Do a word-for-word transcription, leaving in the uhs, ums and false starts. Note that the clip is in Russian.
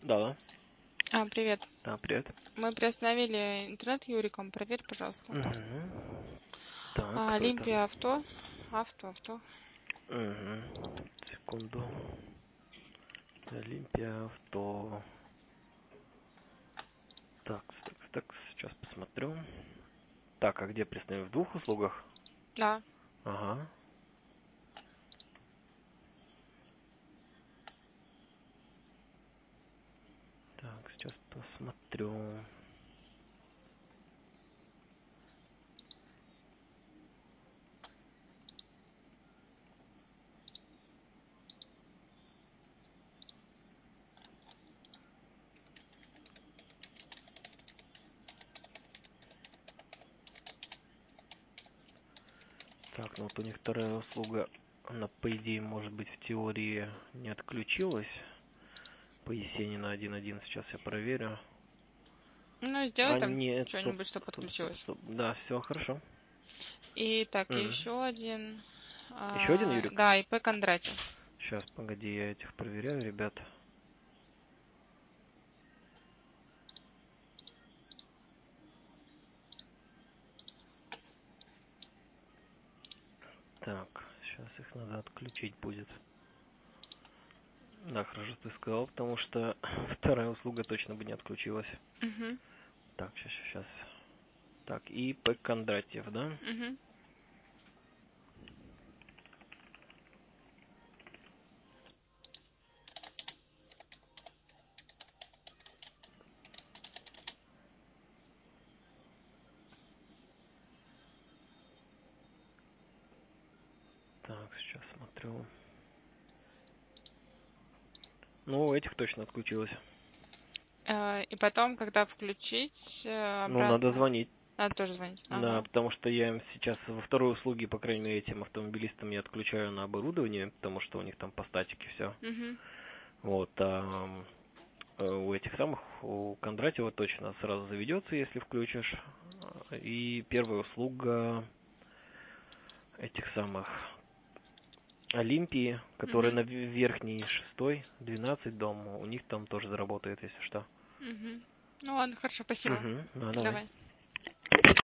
Да, А, привет. да, привет. Мы приостановили интернет Юриком. Проверь, пожалуйста. Мгм. Так, А, кто это? Олимпия авто. Авто, авто. Мгм. Секунду. Олимпия авто. Так, так, так, сейчас посмотрю. Так, а где признаю? В двух услугах? Да. Ага. Так, сейчас посмотрю. Так, ну вот у них вторая услуга, она, по идее, может быть, в теории не отключилась. По Есенина один точка один, сейчас я проверю. Ну, сделай А, там нет, стоп, что-нибудь, что стоп, стоп, подключилось. стоп. Да, все хорошо. И так, Мгм. еще один. Еще один а, Юрик? Да, И П Кондратьев. Сейчас, погоди, я этих проверяю, ребят. Так, сейчас их надо отключить будет. Да, хорошо ты сказал, потому что вторая услуга точно бы не отключилась. Угу. Так, сейчас, сейчас. Так, и П. Кондратьев, да? Угу. Так, сейчас смотрю. Ну, у этих точно отключилось. И потом, когда включить э, Ну, надо обратно, звонить. надо тоже звонить. Да, Ага. потому что я им сейчас во второй услуге, по крайней мере, этим автомобилистам я отключаю на оборудование, потому что у них там по статике все. Угу. Вот, а у этих самых, у Кондратьева точно сразу заведется, если включишь. И первая услуга этих самых Олимпии, которая Угу. на верхней шестой, двенадцать дом, у них там тоже заработает, если что. Угу. Ну ладно, хорошо, спасибо. Угу, ну давай. Давай.